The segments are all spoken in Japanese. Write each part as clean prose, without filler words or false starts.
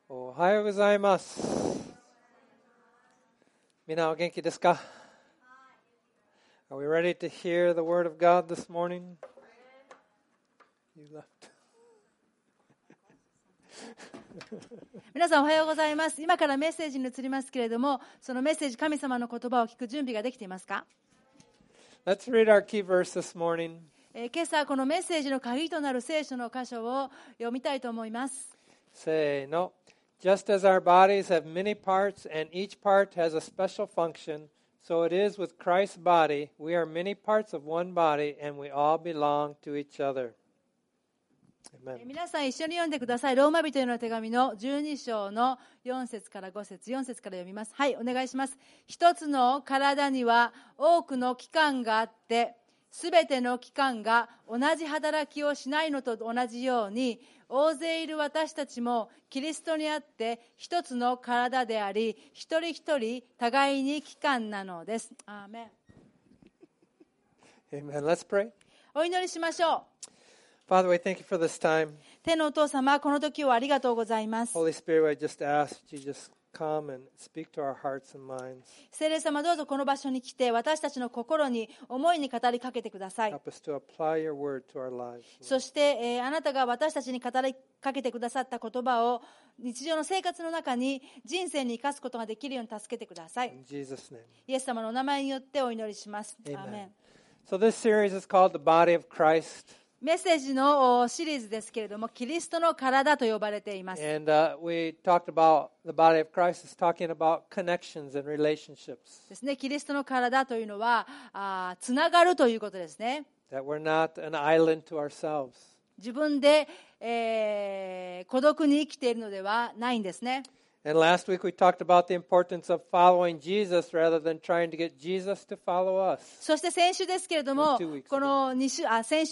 おはようございます。みんなお元気ですか？ Are we ready to hear the word of God this morning? You left. 皆さんおはようございます。今からメッセージに移りますけれども、そのメッセージ、神様の言葉を聞く準備ができていますか？ Let's read our key verse this morning. 今朝このメッセージの鍵となる聖書の箇所を読みたいと思います。 せーの。Just as our bodies have many parts and each part has a special function, so it is with Christ's body. We are many parts of one body and we all belong to each other. Amen. 皆さん一緒に読んでください。ローマ人への手紙の12章の4節から5節、4節から読みます。はい、お願いします。一つの体には多くの器官があって、すべての器官が同じ働きをしないのと同じように、大勢いる私たちもキリストにあって一つの体であり、一人一人互いに器官なのです。アーメン。 Amen. Let's pray. お祈りしましょう。 Father, we thank you for this time. 天のお父様、この時をありがとうございます。 Holy Spirit, I just ask that you just come and speak to our hearts and minds. 聖霊様、どうぞこの場所に来て私たちの心に思いに語りかけてください。 Help us to apply your word to our lives. そして、あなたが私たちに語りかけてくださった言葉を日常の生活の中に人生に生かすことができるように助けてください。 In Jesus' name. イエス様のお名前によってお祈りします。 Amen. アーメン。 So this series is called The Body of Christ. メッセージのシリーズですけれども、キリストの体と呼ばれています。 And we talked about the body of Christ is talking about connections and relationships. ですね、キリストの体というのはつながるということですね。 That we're not an island to ourselves. 自分で、孤独に生きているのではないんですね。 And last week we talked about the importance of following Jesus rather than trying to get Jesus to follow us. そして先週ですけれども、 2 weeks ago. この先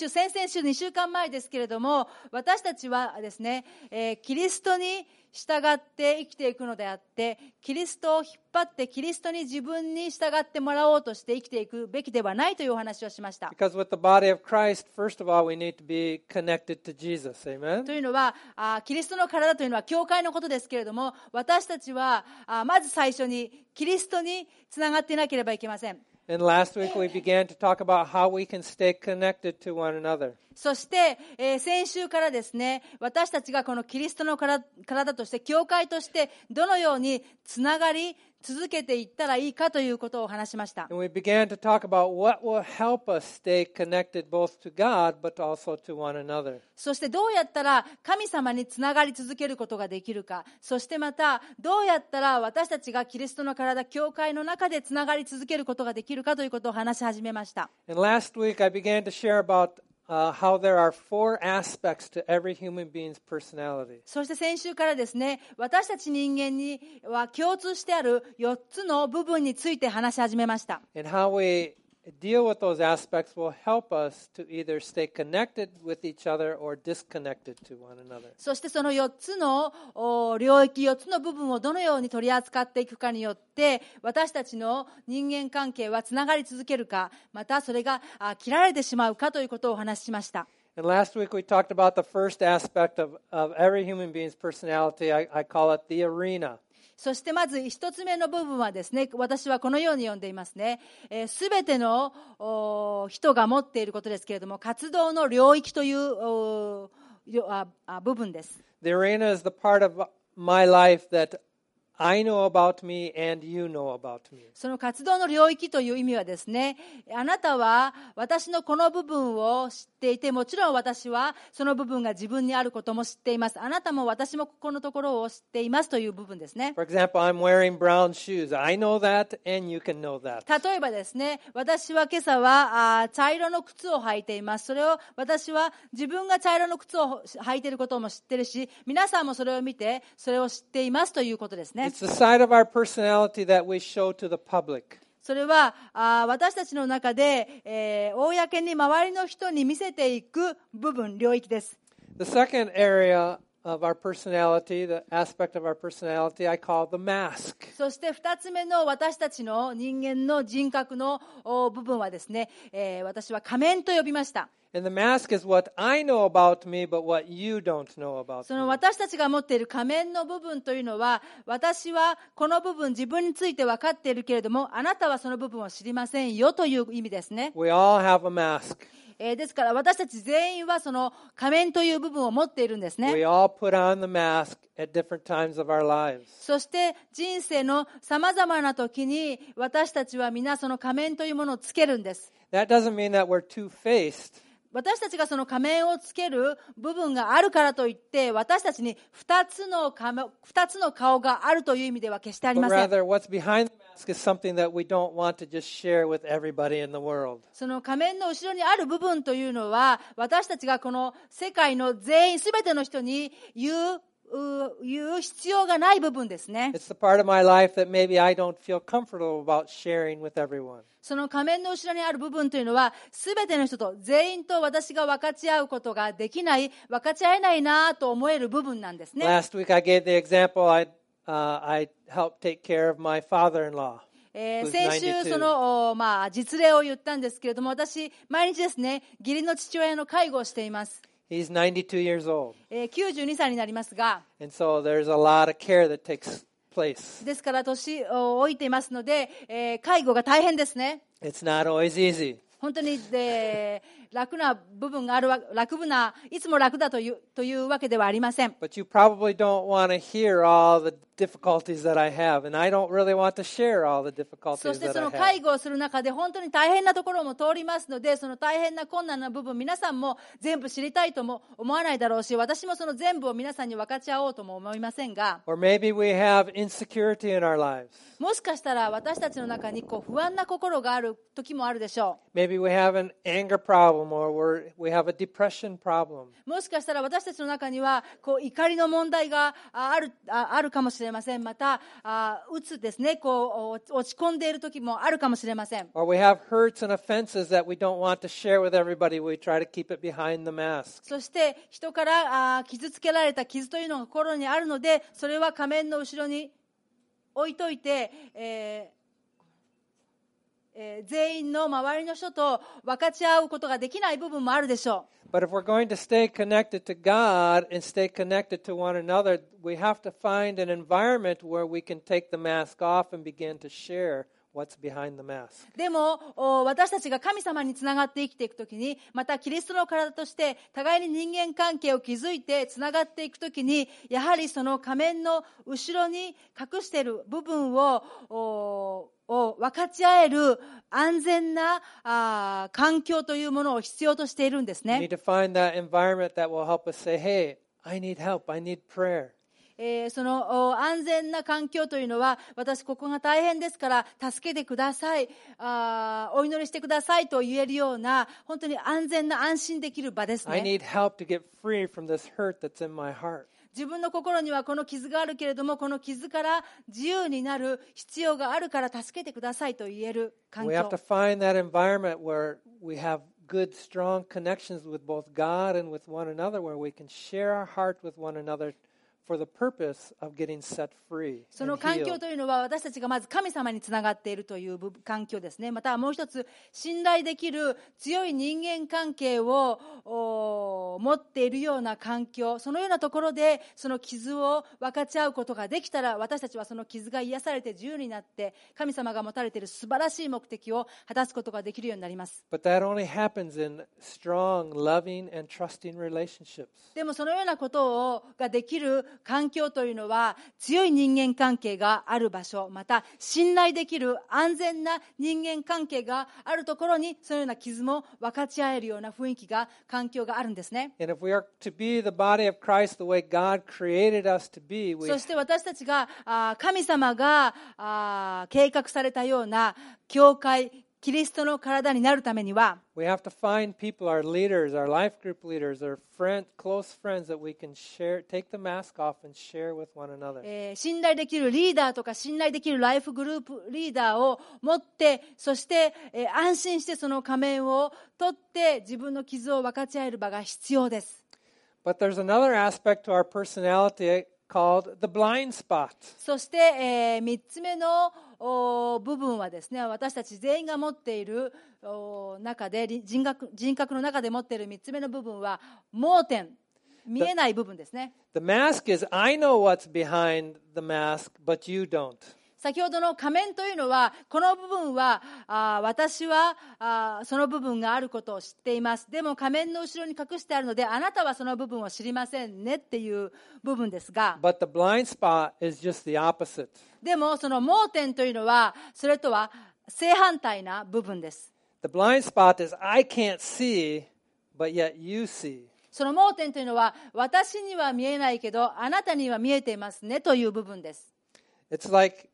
々週2週間前ですけれども、私たちはですね、キリストに従って生きていくのであって、キリストを引っ張ってキリストに自分に従ってもらおうとして生きていくべきではないというお話をしました。 Because with the body of Christ, first of all, we need to be connected to Jesus. と Amen? いうのはキリストの体というのは教会のことですけれども、私たちはまず最初にキリストにつながっていなければいけません。 And last week we began to talk about how we can stay connected to one another. そして、先週からですね、私たちがこのキリストの体として、教会としてどのようにつながり続けていったらいいかということを話しました。 And we began to talk about what will help us stay connected both to God but also to one another. そしてどうやったら神様につながり続けることができるか、そしてまたどうやったら私たちがキリストの体、教会の中でつながり続けることができるかということを話し始めました。 And last week I began to share about how there are 4 aspects to every human being's personality. そして先週からですね、私たち人間には共通してある4つの部分について話し始めました。 And how we deal with those aspects will help us to either stay connected with each other or disconnected to one another. そしてその4つの領域、4つの部分をどのように取り扱っていくかによって、私たちの人間関係はつながり続けるか、またそれが切られてしまうかということをお話ししました。 And last week we talked about the first aspect of every human being's personality. I call it the arena. そしてまず一つ目の部分はですね、私はこのように呼んでいますね。すべての人が持っていることですけれども、活動の領域という部分です。 The arena is the part of my life that I know about me and you know about me. その活動の領域という意味はですね、あなたは私のこの部分を知っていて、もちろん私はその部分が自分にあることも知っています。あなたも私もここのところを知っていますという部分ですね。 For example, I'm wearing brown shoes. I know that and you can know that. 例えばですね、私は今朝は茶色の靴を履いています。それを私は自分が茶色の靴を履いていることも知ってるし、皆さんもそれを見てそれを知っていますということですね。 It's the side of our personality that we show to the public. それは私たちの中で、公に周りの人に見せていく部分、領域です。 The second area of our personality, the aspect of our personality, I call the mask. そして2つ目の私たちの人間の人格の部分はですね、私は仮面と呼びました。 And the mask is what I know about me, but what you don't know about その me. 私たちが持っている仮面の部分というのは、私はこの部分自分について分かっているけれども、あなたはその部分を知りませんよという意味ですね。 We all have a mask. ですから私たち全員はその仮面という部分を持っているんですね。 We all put on the mask at different times of our lives. そして人生のさまざまな時に私たちは皆その仮面というものをつけるんです。 That doesn't mean that we're two-faced. 私たちがその仮面をつける部分があるからといって私たちに2つの顔があるという意味では決してあり But ません。 rather, what's behind the mask is something that we don't want to just share with everybody in the world. その仮面の後ろにある部分というのは私たちがこの世界の全員すべての人に言う必要がない部分ですね。 It's the part of my life that maybe I don't feel comfortable about sharing with everyone. その仮面の後ろにある部分というのはすべての人と全員と私が分かち合うことができない、分かち合えないなと思える部分なんですね。 Last week I gave the example I helped take care of my father-in-law. 先週その、実例を言ったんですけれども、私毎日ですね義理の父親の介護をしています。 He's 92 years old. 92歳になりますが、 And so there's a lot of care that takes place. ですから年を置いていますので、介護が大変ですね。 It's not always easy. 本当に楽な部分があるわ、いつも楽だというわけではありません。 But you probably don't want to hear all the difficulties that I have, and I don't really want to share all the そ difficulties して that そ I の介 have. 護をする中で本当に大変なところも通りますので、その大変な困難な部分皆さんも全部知りたいとも思わないだろうし、私もその全部を皆さんに分かち合おうとも思いませんが、 Or maybe we have insecurity in our lives. もしかしたら私たちの中に不安な心がある時もあるでしょ Maybe we have an anger problem, or we have a depression problem. う。もしかしたら私たちの中には怒りの問題があるかもしれません。またうつですね、落ち込んでいる時もあるかもしれません。 Or we have hurts and offenses that we don't want to share with everybody. We try to keep it behind the mask. そして人から傷つけられた傷というのが心にあるので、それは仮面の後ろに置いといて、全員の周りの人と分かち合うことができない部分もあるでしょう。 But if we're going to stay connected to God and stay connected to one another, we have to find an environment where we can take the mask off and begin to share what's behind the mask. でも私たちが神様につながって生きていくときに、またキリストの体として互いに人間関係を築いてつながっていくときに、やはりその仮面の後ろに隠している部分を分かち合える安全な環境というものを必要としているんです We ね。 need to find that environment that will help us say, hey, I need help, I need prayer. その安全な環境というのは、私ここが大変ですから助けてください、お祈りしてくださいと言えるような、本当に安全な安心できる場です I ね。 need help to get free from this hurt that's in my heart. 自分の心にはこの傷があるけれども、この傷から自由になる必要があるから助けてくださいと言える環 We have to 境。 find that environment where we have good, strong connections with both God and with one another, where we can share our heart with one another for the purpose of getting set free その and 環境 healed. というのは、私たちがまず神様につながっているという環境ですね。またもう一つ、信頼できる強い人間関係を持っているような環境、そのようなところでその傷を分かち合うことができたら、私たちはその傷が癒されて自由になって、神様が持たれている素晴らしい目的を果たすことができるようになります。 But that only happens in strong, loving, and trusting relationships. でもそのようなことができる環境というのは、強い人間関係がある場所、また信頼できる安全な人間関係があるところに、そのような傷も分かち合えるような雰囲気が、環境があるんですね。 And if we are to be the body of Christ the way God created us to be, そして私たちが神様が計画されたような教会、キリストの体になるためには、 we have to find people, our leaders, our life group leaders, our close friends that we can share, take the mask off and share with one another. 信頼できるリーダーとか信頼できるライフグループリーダーを持って、そして、安心してその仮面を取って自分の傷を分かち合える場が必要です。 But there's another aspect to our personality called the blind spot. そして、3つ目の部分はですね、私たち全員が持っている中で人格の中で持っている3つ目の部分は盲点、見えない部分ですね。 The mask is, I know what's behind the mask, but you don't. 先ほどの仮面というのは、この部分は私はその部分があることを知っています。でも仮面の後ろに隠してあるので、あなたはその部分を知りませんねっていう部分ですが、 But the blind spot is just the opposite. でもその盲点というのはそれとは正反対な部分です。 The blind spot is, I can't see, but yet you see. その盲点というのは、私には見えないけどあなたには見えていますねという部分です。 It's like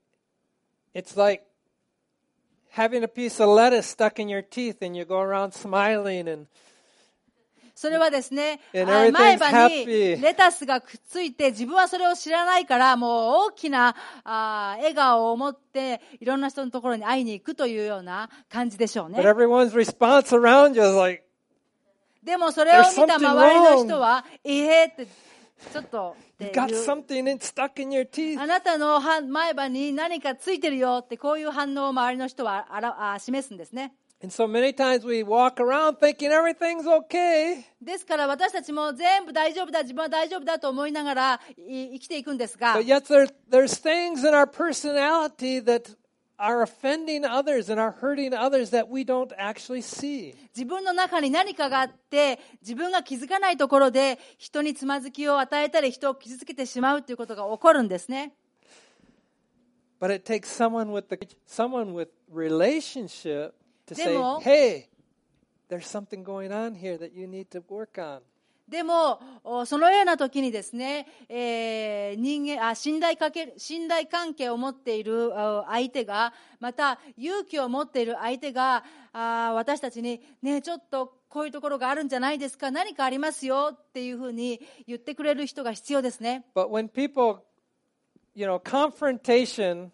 having a piece of lettuce stuck in your teeth and you go around smiling and それはですね、 And everything's 前歯に happy. レタスがくっついて、自分はそれを知らないから、もう大きな笑顔を持っていろんな人のところに会いに行くというような感じでしょう but ね。 everyone's response around you is like, でもそれを見た周りの人は、ってちょっとって you い got う、 something stuck in your teeth. あなたの前歯に何かついてるよって、こういう反応を周りの人は示すんですね。 And so many times we walk around thinking everything's okay. ですから私たちも全部大丈夫だ、自分は大丈夫だと思いながら生きていくんですが、 But yet there's things in our personality that are offending others and are hurting others that we don't actually see. 自分の中に何かがあって、自分が気づかないところで人につまずきを与えたり、人を傷つけてしまうということが起こるんですね。 But it takes someone with relationship to say, でも、 hey, there's something going on here that you need to work on. でもそのような時にですね、信頼関係を持っている相手が、また勇気を持っている相手が私たちに、ね、ちょっとこういうところがあるんじゃないですか、何かありますよっていうふうに言ってくれる人が必要ですね。 But when people, confrontation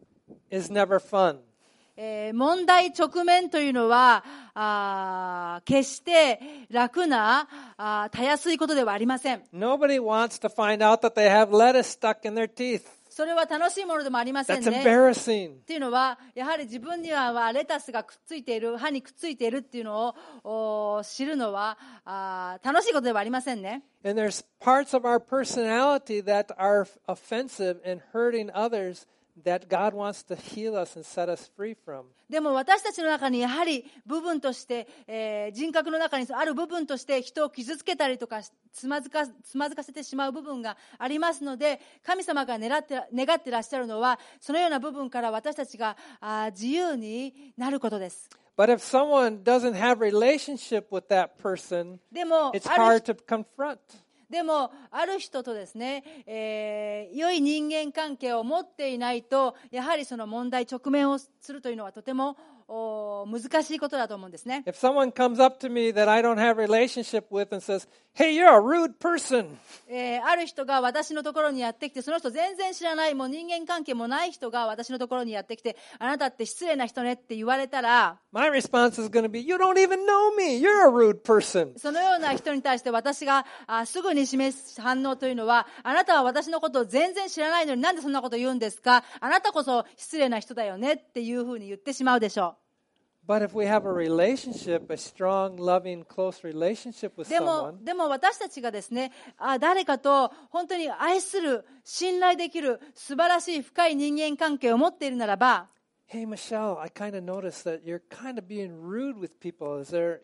is never fun. 問題直面というのは決して楽なたやすいことではありません。 Nobody wants to find out that they have lettuce stuck in their teeth. それは楽しいものでもありません That's ね。 embarrassing. っていうのは、やはり自分にはレタスがくっついている、歯にくっついているっていうのを知るのは楽しいことではありませんね。 And there's parts of our personality that are offensive and hurting others that God wants to heal us and set us free from. でも私たちの中にやはり部分として、人格の中にある部分として人を傷つけたりとかつまずかせてしまう部分がありますので、神様が願っていらっしゃるのは、そのような部分から私たちが自由になることです。 But if someone doesn't have relationship with that person, でも it's hard to confront. ある人とですね、良い人間関係を持っていないと、やはりその問題直面をするというのはとても難しいことだと思うんですね。 If someone comes up to me that I don't have relationship with and says, "Hey, you're a rude person." ある人が私のところにやってきて、その人全然知らない、もう人間関係もない人が私のところにやってきて、あなたって失礼な人ねって言われたら、 My response is going to be, "You don't even know me. You're a rude person." そのような人に対して私がすぐに示す反応というのは、あなたは私のことを全然知らないのになんでそんなこと言うんですか、あなたこそ失礼な人だよねっていうふうに言ってしまうでしょう。 But if we have a relationship, a strong, loving, close relationship with で someone, も私たちがですね、誰かと本当に愛する、信頼できる素晴らしい深い人間関係を持っているならば、 "Hey, Michelle, I kind of noticed that you're kind of being rude with people. Is there,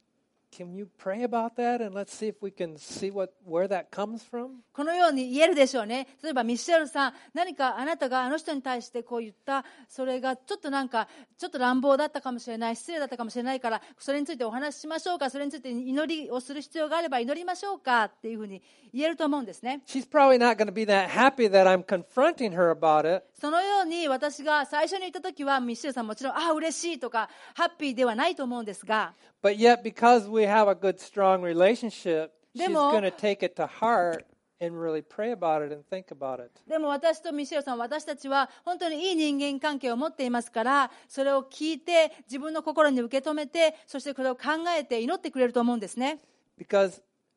can you pray about that and let's see if we can see where that comes from?" このように言えるでしょうね。例えばミシェルさん、何かあなたがあの人に対してこう言った、それがちょっと乱暴だったかもしれない、失礼だったかもしれないから、それについてお話ししましょうか、それについて祈りをする必要があれば祈りましょうかっていうふうに言えると思うんですね。 She's probably not going to be that happy that I'm confronting her about it. そのように私が最初に言ったときは、ミシェルさんもちろん嬉しいとかハッピーではないと思うんですが、 But yet, because we have a good, strong relationship, she's でも、 going to take it to heart and really pray about it and think about it. でも私とミシェルさん、私たちは本当にいい人間関係を持っていますから、それを聞いて自分の心に受け止めて、そしてこれを考えて祈ってくれると思うんですね。 Because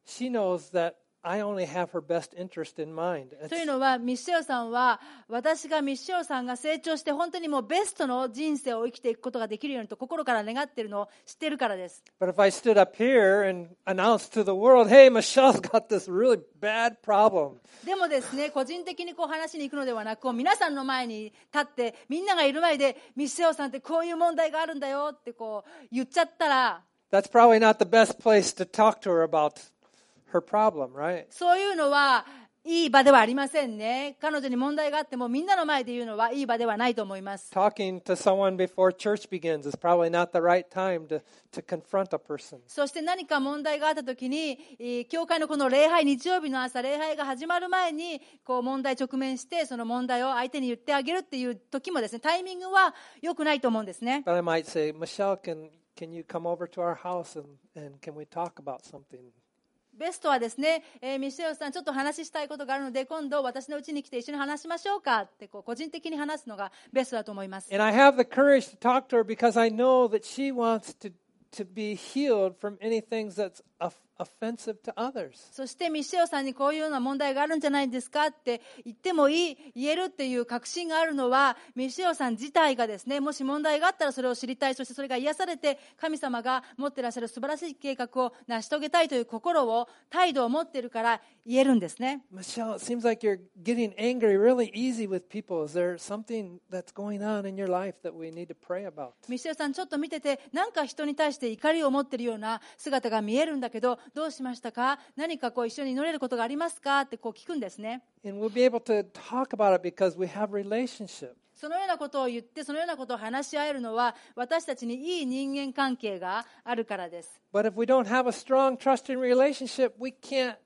she knows that I only have her best interest in mind. というのは、ミッシェルさんは、私がミッシェルさんが成長して、本当にもうベストの人生を生きていくことができるようにと心から願っているのを知っているからです。 But if I stood up here and announced to the world, hey, Michelle's got this really bad problem. でもですね、個人的にこう話に行くのではなく、皆さんの前に立って、みんながいる前で、ミッシェルさんってこういう問題があるんだよってこう言っちゃったら、 That's probably not the best place to talk to her about her problem, right? そういうのはいい場ではありませんね。彼女に問題があってもみんなの前で言うのはいい場ではないと思います。 Talking to someone before church begins is probably not the right time to confront a person. そして何か問題があったときに、教会のこの礼拝、日曜日の朝、礼拝が始まる前にこう問題直面して、その問題を相手に言ってあげるっていう時もですね、タイミングは良くないと思うんですね。 But I might say, Michelle, can you come over to our house and can we talk about something? ベストはですね、ミシェルさんちょっと話したいことがあるので今度私の家に来て一緒に話しましょうかってこう個人的に話すのがベストだと思います。 And I have the courage to talk to her because I know that she wants to be healed from anything that's offensive to others. そしてミシェルさんにこういうような問題があるんじゃないですかって言っても言えるっていう確信があるのはミシェルさん自体がですね、もし問題があったらそれを知りたい、そしてそれが癒されて神様が持っていらっしゃる素晴らしい計画を成し遂げたいという心を、態度を持っているから言えるんですね。 Michelle, it seems like you're getting angry really easy with people. Is there something that's going on in your life that we need to pray about? ミシェルさんちょっと見ててなんか人に対して怒りを持っているような姿が見えるんだけどどうしましたか、何かこう一緒に祈れることがありますかってこう聞くんですね。 And we'll be able to talk about it because we have relationship. そのようなことを言ってそのようなことを話し合えるのは私たちにいい人間関係があるからです。 But if we don't have a strong, trusting relationship, we can't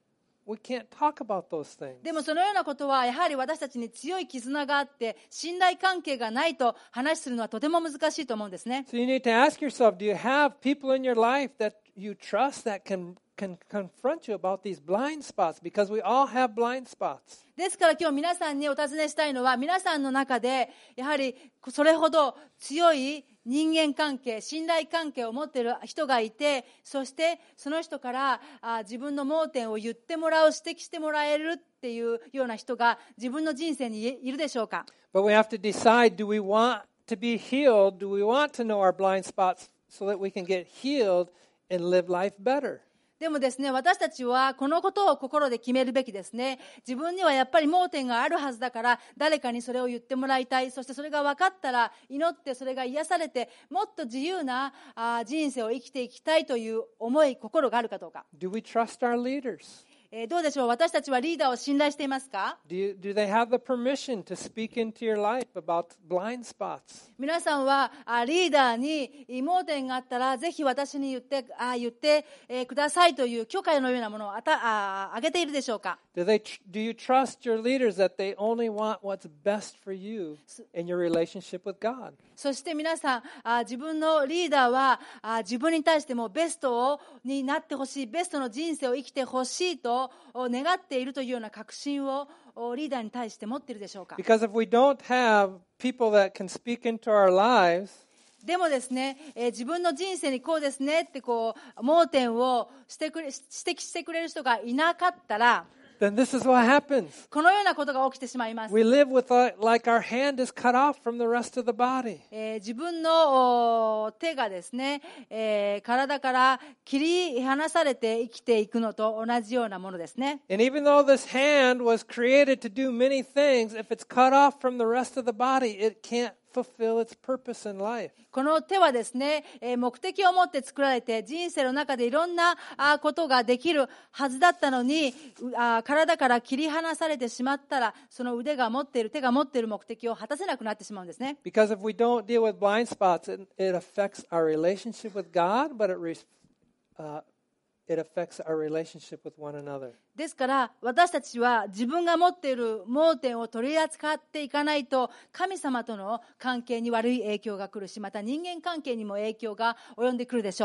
talk about those things. でもそのようなことはやはり私たちに強い絆があって信頼関係がないと話するのはとても難しいと思うんですね。 So you need to ask yourself, do you have people in your life that you trust that can confront you about these blind spots? Because we all have blind spots. ですから今日皆さんにお尋ねしたいのは、皆さんの中でやはりそれほど強い人間関係、信頼関係を持っている人がいて、そしてその人から自分の盲点を言ってもらう、指摘してもらえるっていうような人が自分の人生にいるでしょうか。 But we have to decide, do we want to be healed? Do we want to know our blind spots so that we can get healed and live life better? でもですね、私たちはこのことを心で決めるべきですね。自分にはやっぱり盲点があるはずだから、誰かにそれを言ってもらいたい。そしてそれが分かったら祈ってそれが癒されて、もっと自由な人生を生きていきたいという思い、心があるかどうか。 Do we trust our leaders? どうでしょう、私たちはリーダーを信頼していますか？ Do they have the permission to speak into your life about blind spots? 皆さんはリーダーに盲点があったらぜひ私に言ってくださいという許可のようなものをあげているでしょうか？ Do you trust your leaders that they only want what's best for you in your relationship with God? そして皆さん自分のリーダーは自分に対してもベストになってほしい、ベストの人生を生きてほしいと願っているというような確信をリーダーに対して持っているでしょうか？ Because if we don't have people that can speak into our lives, でもですね、自分の人生にこうですねってこう盲点を指摘してくれる人がいなかったら、 then this is what happens. このようなことが起きてしまいます。 We live with like our hand is cut off from the rest of the body. 自分の手がですね、体から切り離されて生きていくのと同じようなものですね。 And even though this hand was created to do many things, if it's cut off from the rest of the body, it can't fulfill its purpose in life. この手はですね、目的を持って作られて人生の中でいろんなことができるはずだったのに、体から切り離されてしまったら、その手が持っている目的を果たせなくなってしまうんですね。 Because if we don't deal with blind spots, it affects our relationship with God, but it affects our relationship with one another. ですから私たちは自分が持っている盲点を取り扱っていかないと神様との関係に悪い影響が来るし、また人間関係にも影響が及んでくるでしょ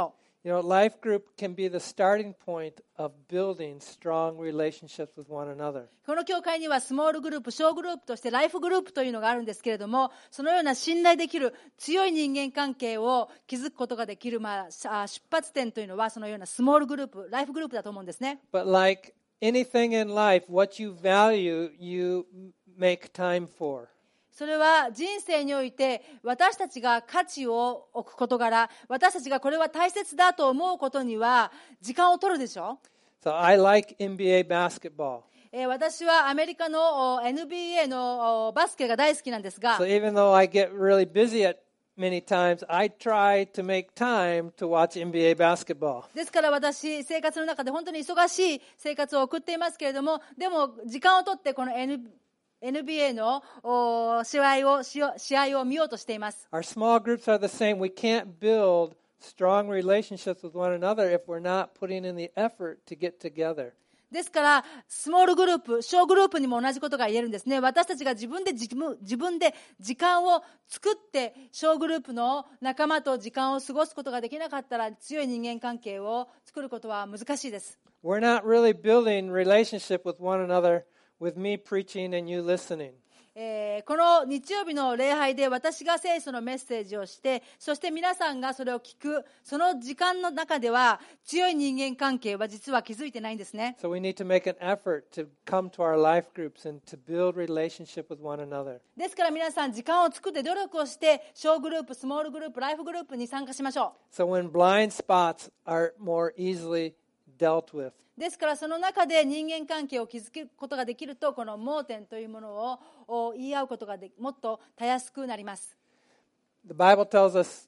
You know, life group can be the starting point of building strong relationships with one another. この教会にはスモールグループ、小グループとしてライフグループというのがあるんですけれども、そのような信頼できる強い人間関係を築くことができる、出発点というのはそのようなスモールグループ、ライフグループだと思うんですね。 But like anything in life, what you value, you make time for. それは人生において私たちが価値を置く事柄、私たちがこれは大切だと思うことには時間を取るでしょ。 So I like NBA basketball. 私はアメリカの NBA のバスケが大好きなんですが、 So even though I get really busy at many times, I try to make time to watch NBA basketball. ですから私、生活の中で本当に忙しい生活を送っていますけれども、でも時間を取ってこのNBA の試合を見ようとしています。 Our small groups are the same. We can't build strong relationships with one another if we're not putting in the effort to get together. ですからスモールグループ、小グループにも同じことが言えるんですね。私たちが自分で時間を作って小グループの仲間と時間を過ごすことができなかったら、強い人間関係を作ることは難しいです。 We're not really building relationship with one another with me preaching and you listening. この日曜日の礼拝で私が聖書のメッセージをして、そして皆さんがそれを聞く、その時間の中では強い人間関係は実は築いてないんですね。 So we need to make an effort to come to our life groups and to build relationship with one another. ですから皆さん時間を作って努力をして小グループ、スモールグループ、ライフグループに参加しましょう。 So when blind spots are more easily dealt with. ですからその中で人間関係を築くことができると、この盲点というものを言い合うことがもっとたやすくなります。 The Bible tells us,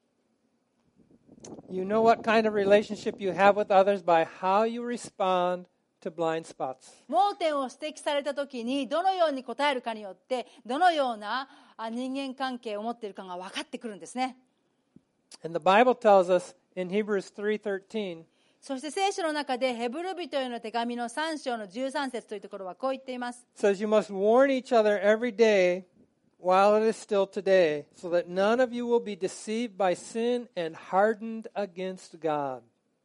you know what kind of relationship you have with others by how you respond to blind spots. 盲点を指摘されたときにどのように答えるかによって、どのような人間関係を持っているかが分かってくるんですね。 And the Bible tells us in Hebrews 3:13, そして聖書の中でヘブル人への手紙の3章の13節というところはこう言っています。 says you must warn each other every day while it is still today, so that none of you will be deceived by sin and hardened against God.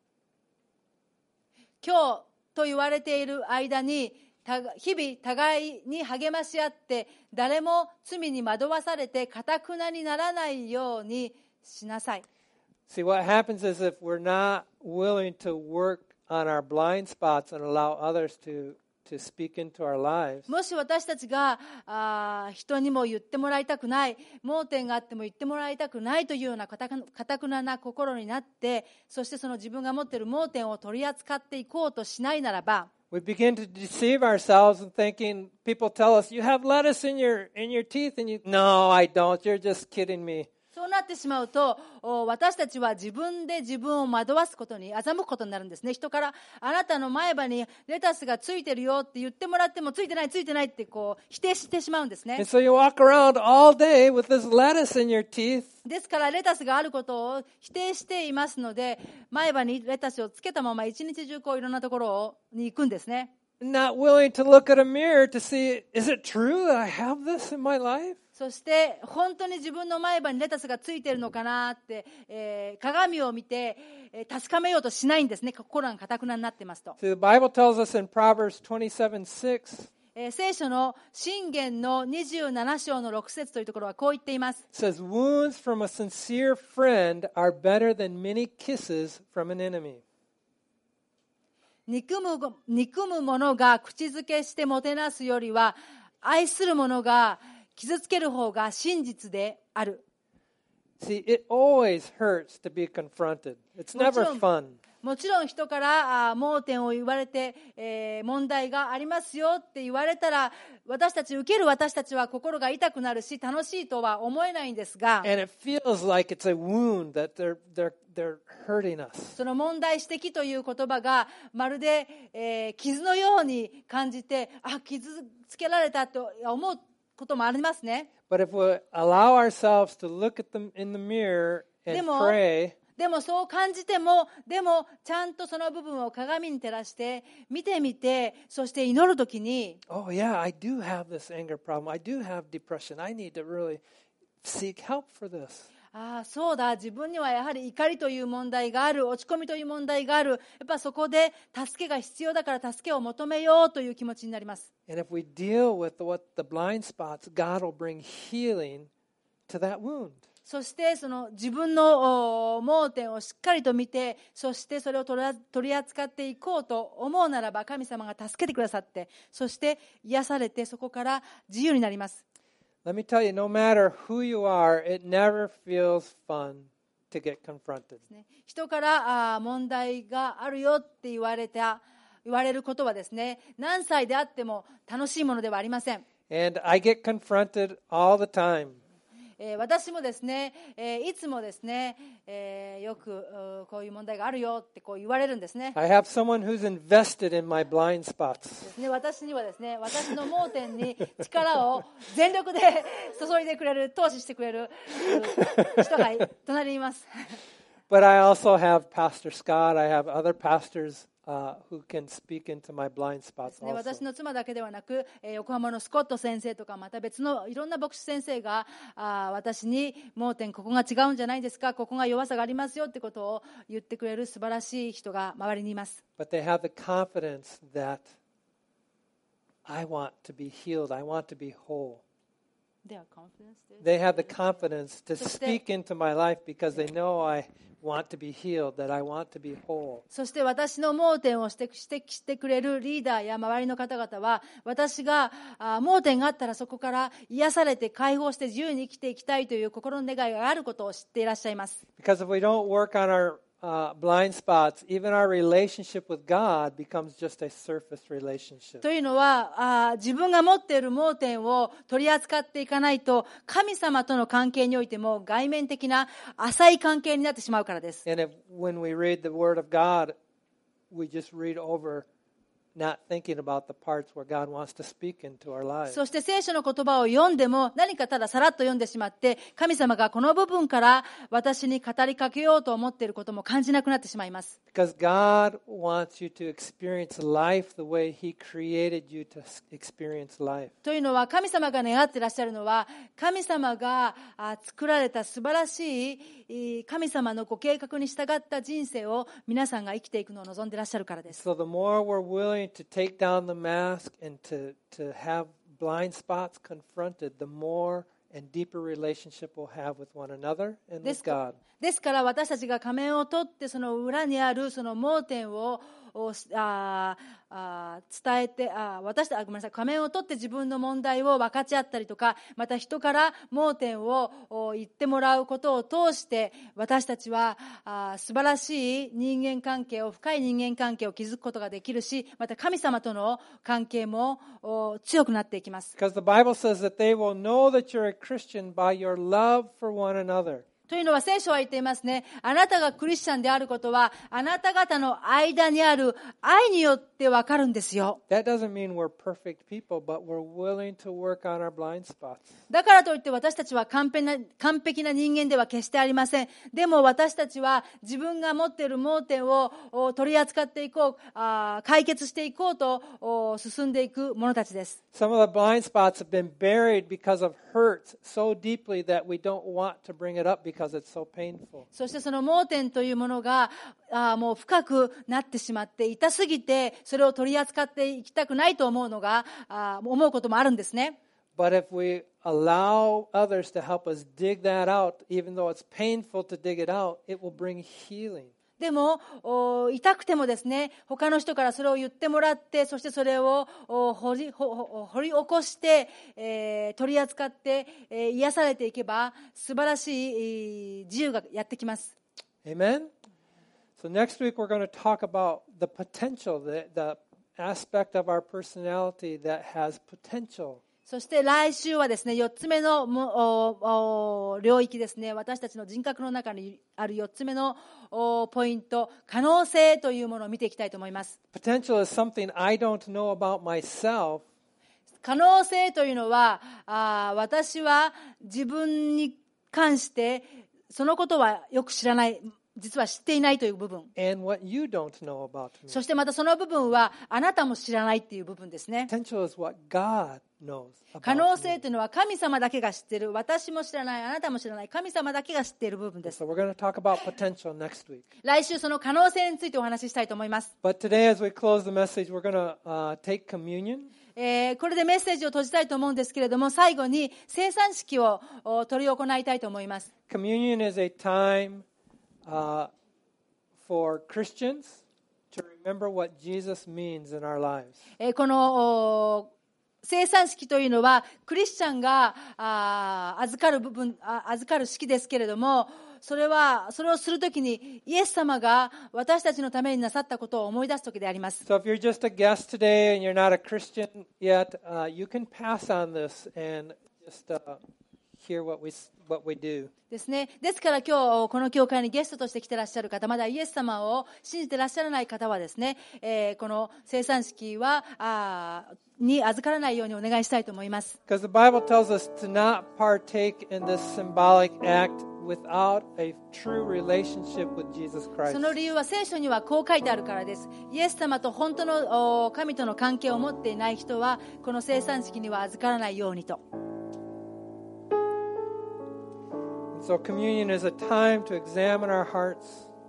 今日と言われている間に日々互いに励まし合って、誰も罪に惑わされて堅くなにならないようにしなさい。 See, what happens is if we're not willing to work on our blind spots and allow others to speak into our lives, もし私たちが人にも言ってもらいたくない、盲点があっても言ってもらいたくないというような堅くなな心になって、そしてその自分が持っている盲点を取り扱っていこうとしないならば、 we begin to deceive ourselves and thinking, people tell us, you have lettuce in your teeth, and no, I don't, you're just kidding me. そうなってしまうと、私たちは自分で自分を惑わすことに、欺くことになるんですね。人からあなたの前歯にレタスがついてるよって言ってもらっても、ついてないって否定してしまうんですね。 And so you walk around all day with this lettuce in your teeth, ですからレタスがあることを否定していますので、前歯にレタスをつけたまま一日中いろんなところに行くんですね。 not willing to look at a mirror to see, is it true that I have this in my life? そして本当に自分の前歯にレタスがついているのかなって、鏡を見て、確かめようとしないんですね。心が堅くなになってますと。 See, the Bible tells us in Proverbs 27:6, 聖書の箴言の27章の6節というところはこう言っています。 it says, wounds from a sincere friend are better than many kisses from an enemy. 憎む者が口づけしてもてなすよりは、愛する者が傷つける方が真実である。 See, it always hurts to be confronted. It's never fun. もちろん人から盲点を言われて、問題がありますよって言われたら、受ける私たちは心が痛くなるし、楽しいとは思えないんですが、 And it feels like it's a wound that they're hurting us. その問題指摘という言葉がまるで、傷のように感じて、傷つけられたと思うこともありますね。 But if we allow ourselves to look at them in the mirror and pray, でもそう感じても、でもちゃんとその部分を鏡に照らして見てみて、そして祈るときに、 oh yeah, I do have this anger problem. I do have depression. I need to really seek help for this. そうだ、自分にはやはり怒りという問題がある、落ち込みという問題がある、やっぱそこで助けが必要だから助けを求めようという気持ちになります。 And if we deal with what the blind spots, God will bring healing to that wound. そしてその自分の盲点をしっかりと見て、そしてそれを取り扱っていこうと思うならば、神様が助けてくださって、そして癒されて、そこから自由になります。 Let me tell you, no matter who you are, it never feels fun to get confronted. 人から問題があるよって言われることはですね、何歳であっても楽しいものではありません。 And I get confronted all the time. 私もですね、いつもですね、よくこういう問題があるよってこう言われるんですね。 I have someone who's invested in my blind spots. ですね、私にはですね、私の盲点に力を全力で注いでくれる、投資してくれる人が隣にいます。 But I also have Pastor Scott. I have other pastors who can speak into my blind spots 私 also. の妻だけではなく、横浜のスコット先生とか、また別のいろんな牧師先生が私に盲点、ここが違うんじゃないですか、ここが弱さがありますよってことを言ってくれる素晴らしい人が周りにいます。 But they have the confidence that I want to be healed. I want to be whole. They have the confidence to speak into my life because they know I want to be healed, that I want to be whole. そして私の盲点を指摘してくれるリーダーや周りの方々は、私が盲点があったらそこから癒されて解放して自由に生きていきたいという心の願いがあることを知っていらっしゃいます。 Because if we don't work on our blind spots, even our relationship with God becomes just a surface relationship. というのは自分が持っている盲点を取り扱っていかないと、神様との関係においても外面的な浅い関係になってしまうからです。 And when we read the Word of God, we just read over, not thinking about the parts where God wants to speak into our lives. そして聖書の言葉を読んでも何かたださらっと読んでしまって、神様がこの部分から私に語りかけようと思っていることも感じなくなってしまいます。 Because God wants you to experience life the way He created you to experience life. というのは、神様が願っていらっしゃるのは、神様が作られた素晴らしい神様のご計画に従った人生を皆さんが生きていくのを望んでいらっしゃるからです。 So the more we're willing to take down the mask and to have blind spots confronted, the more and deeper relationship we'll have with one another and with God. ですから私たちが仮面を取って、その裏にあるその盲点を伝えて、仮面を取って自分の問題を分かち合ったりとか、また人から盲点を言ってもらうことを通して、私たちは素晴らしい人間関係を、深い人間関係を築くことができるし、また神様との関係も強くなっていきます。 Because the Bible says that they will know that you're a Christian by your love for one another. というのは聖書は言っていますね。あなたがクリスチャンであることは、あなた方の間にある愛によってわかるんですよ。 That doesn't mean we're perfect people, but we're willing to work on our blind spots. だからといって私たちは完璧な人間では決してありません。でも私たちは自分が持っている盲点を取り扱っていこう、解決していこうと進んでいく者たちです。 Some of the blind spots have been buried because of hurt so deeply that we don't want to bring it up because it's so painful. そしてその盲点というものがもう深くなってしまって痛すぎて、それを取り扱っていきたくないと思うこともあるんですね。 But if we allow others to help us dig that out, even though it's painful to dig it out, it will bring healing. でも痛くてもですね、他の人からそれを言ってもらって、そしてそれを掘り起こして、取り扱って、癒されていけば素晴らしい自由がやってきます。 Amen? So next week we're going to talk about the potential, the aspect of our personality that has potential. そして来週はですね、4つ目の領域ですね、私たちの人格の中にある4つ目のポイント、可能性というものを見ていきたいと思います。 Potential is something I don't know about myself. 可能性というのは、私は自分に関してそのことはよく知らない。 実は知っていないという部分。 and what you don't know about そ me. してまたその部分はあなたも知らないっていう部分ですね。 Potential is what God knows 可能 about 性 me. というのは神様だけが知っている。私も知らない、あなたも知らない、神様だけが知っている部分です。 So we're going to talk about potential next week. 来週その可能性についてお話ししたいと思います。 But today, as we close the message, we're going to take communion. これでメッセージを閉じたいと思うんですけれども、最後に聖餐式を執り行いたいと思います。 Communion is a time for Christians to remember what Jesus means in our lives. この聖餐式というのはクリスチャンが預かる式ですけれども、それをするときにイエス様が私たちのためになさったことを思い出すときであります。 So if you're just a guest today and you're not a Christian yet, you can pass on this and just hear what we do. ですね。ですから今日この教会にゲストとして来てらっしゃる方、まだイエス様を信じてらっしゃらない方はですね、この聖餐式に預からないようにお願いしたいと思います。 Because the Bible tells us to not partake in this symbolic act without a true relationship with Jesus Christ. その理由は聖書にはこう書いてあるからです。イエス様と本当の神との関係を持っていない人はこの聖餐式には預からないようにと。 So communion is a time to examine our hearts.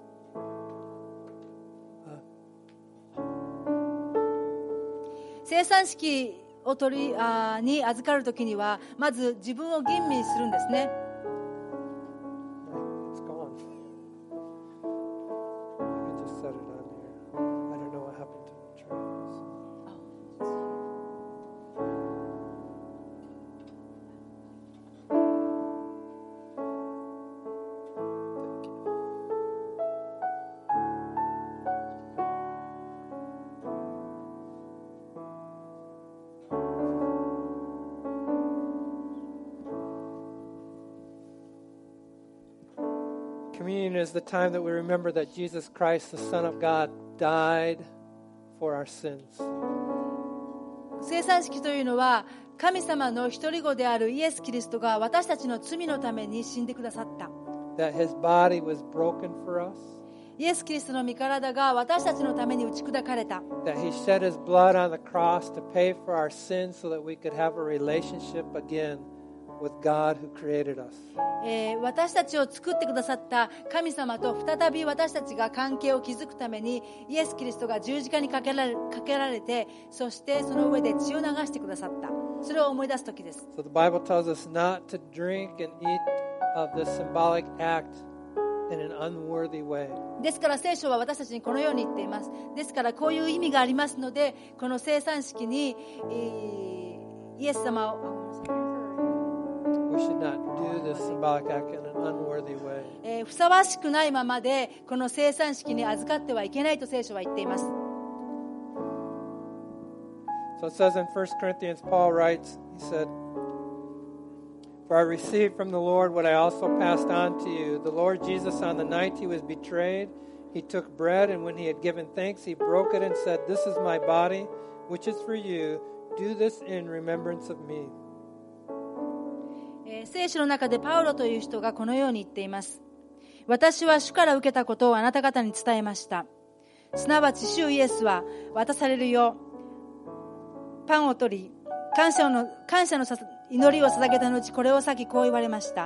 聖餐式をに預かるときにはまず自分を吟味するんですね。 It's gone. Let me just set it on here. I don't know what happened to the tray. Communion is the time that we remember that Jesus Christ, the Son of God, died for our sins. 聖餐式というのは神様の一人子であるイエス・キリストが私たちの罪のために死んでくださった。 That his body was broken for us. イエス・キリストの身体が私たちのために打ち砕かれた。 That he shed his blood on the cross to pay for our sins so that we could have a relationship again with God who created us. 私たちを作ってくださった神様と再び私たちが関係を築くためにイエス・キリストが十字架にかけられて、そしてその上で血を流してくださった。それを思い出す時です。 So the Bible tells us not to drink and eat of this symbolic act in an unworthy way. ですから聖書は私たちにこのように言っています。ですからこういう意味がありますので、この聖餐式にイエス様を We should not do this symbolic act in an unworthy way. ふさわしくないままでこの聖餐式に預かってはいけないと聖書は言っています。 So it says in 1 Corinthians, Paul writes, he said, For I received from the Lord what I also passed on to you. The Lord Jesus, on the night he was betrayed, he took bread, and when he had given thanks, he broke it and said, This is my body, which is for you. Do this in remembrance of me. 聖書の中でパウロという人がこのように言っています。私は主から受けたことをあなた方に伝えました。すなわち主イエスは渡されるよ。パンを取り、感謝の祈りを捧げた後、これを裂きこう言われました。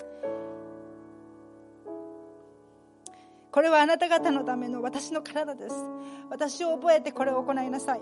これはあなた方のための私の体です。私を覚えてこれを行いなさい。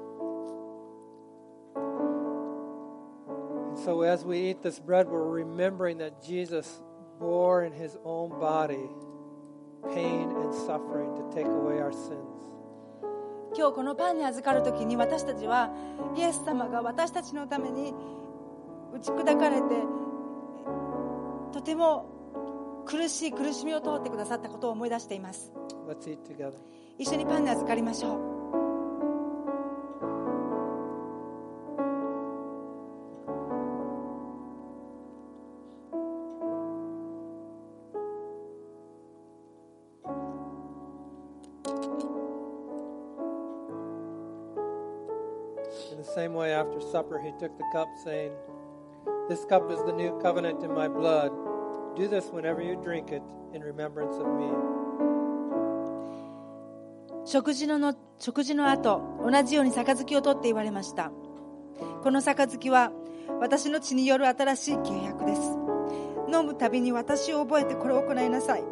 So as we eat this bread, we're remembering that Jesus bore in his own body pain and suffering to take away our sins. 今日このパンに預かるときに私たちはイエス様が私たちのために打ち砕かれてとても苦しみを通ってくださったことを思い出しています。 Let's eat together. 一緒にパンに預かりましょう。 In the same way, after supper, he took the cup, saying, This cup is the new covenant in my blood. Do this whenever you drink it in remembrance of me. 食事の後、同じように杯を取って言われました。この杯は私の血による新しい契約です。飲むたびに私を覚えてこれを行いなさい。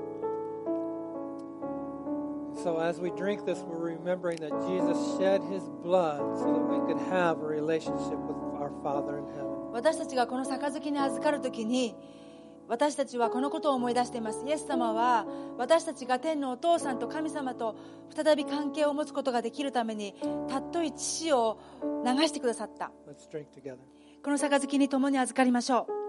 So as we drink this, we're remembering that Jesus shed his blood so that we could have a relationship with our Father in heaven. 私たちがこの杯に預かるときに、私たちはこのことを思い出しています。イエス様は私たちが天のお父さんと神様と再び関係を持つことができるために尊い血を流してくださった。 Let's drink together. この杯に共に預かりましょう。